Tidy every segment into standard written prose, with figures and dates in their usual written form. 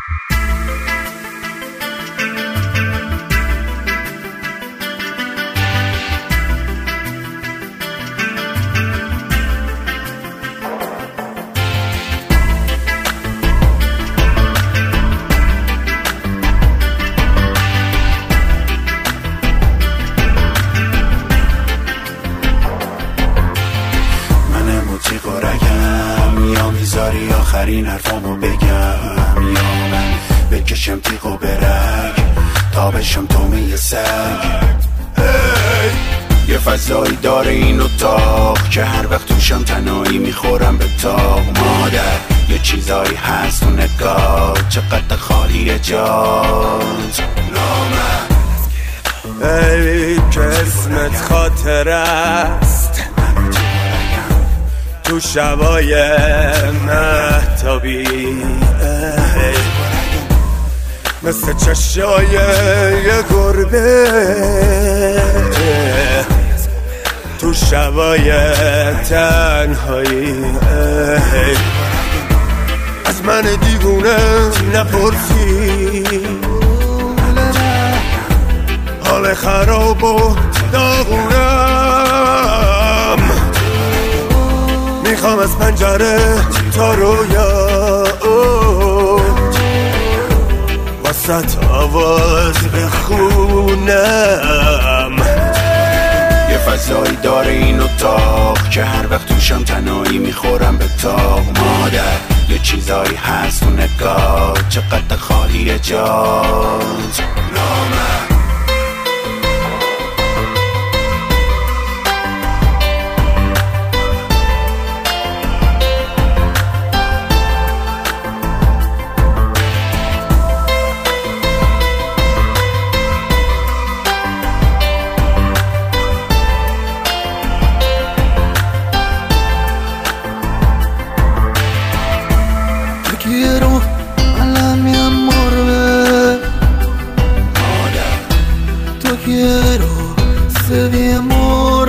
میذاری آخرین حرفامو بگم، یا من بکشم تیغ و برگ تا بشم تومه سگ. یه فضایی داره این اتاق که هر وقت توشم تنهایی میخورم به تاق. مادر یه چیزایی هست تو نگاه، چقدر خالیه جات. ای که اسمت خاطر است تو شبای مهتابی، مثل چشای یه گربه تو شبای تنهایی. از من دیوونه نپرسی، حال خراب و داغونم، میخوام از پنجره تا رویا وسط آواز بخونم. یه فضایی داره این اتاق که هر وقت توشم تنهایی میخورم به تاق. مادر یه چیزایی هست تو نگاه، چقدر خالیه جات. Quiero a la mi amor, te quiero, sé mi amor,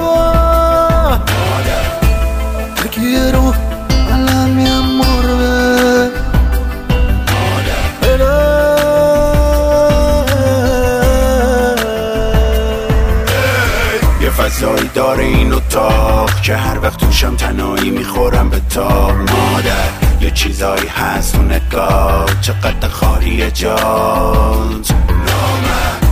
te quiero a la mi amor, یه فضایی داره این اتاق که هر وقت توشم تنهایی میخورم به تاق. مادر یه چیزایی هست تو نگاه، چقدر خالیه جات.